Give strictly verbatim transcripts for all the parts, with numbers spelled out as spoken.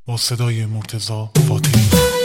با صدای مرتضی فاطمی.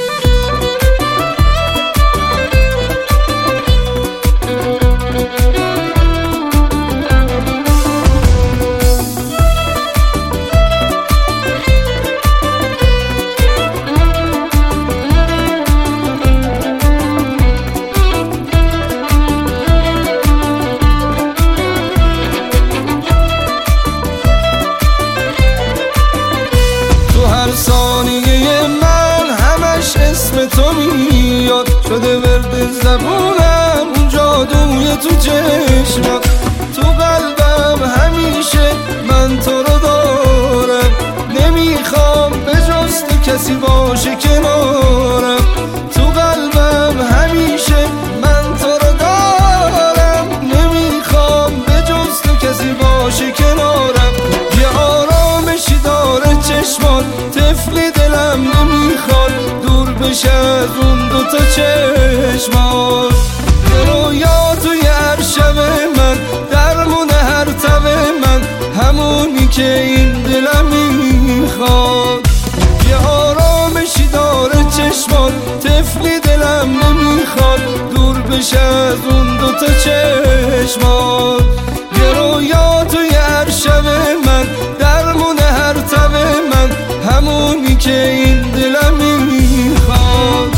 ثانیه من همش اسم تو میاد، شده ورد زبونم اون جادوی تو چشمات. تو قلبم همیشه من تو رو دارم، نمیخوام به جز تو کسی باشه کنارم. تو قلبم همیشه من تو رو دارم، نمیخوام به جز تو کسی باشه کنارم. یه آرامشی داره چشمات، طفلی دلم نمیخواد دور بشه از اون دوتا چشمات. یه رویا توی هر شب من، درمون هر تب من، همونی که این دلم میخواد. یه آرامشی داره چشمات، طفلی دلم نمیخواد دور بشه از اون دوتا چشمات. یه رویا توی هر شب من، درمون هر تب من، همونی که این دلم میخواد.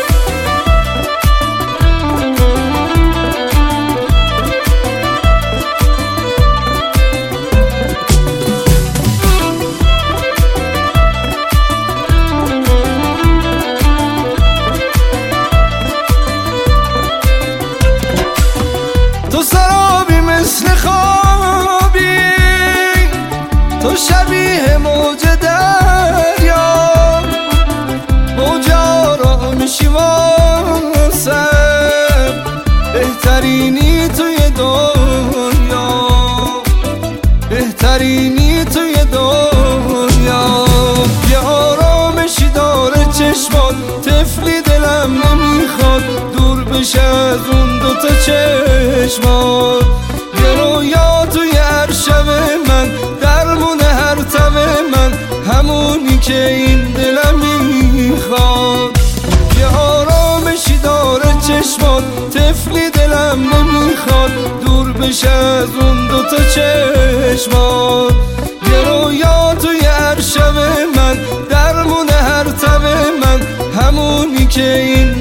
تو سرابی مثل خوابی، تو شبیه موج دریا، موج آرامیشی واسم، بهترینی توی دنیا، بهترینی توی دنیا. یه آرامشی داره چشمات، طفلی دلم نمیخواد دور بشه از اون دوتا چشمات. یه رویا توی هر شب من، درمون هر تب من، همونی که این دلم میخواد. یه آرامشی داره چشمات، طفلی دلم نمیخواد دور بشه از اون دوتا چشمات. یه رویا توی هر شب من، درمون هر تب من، همونی که این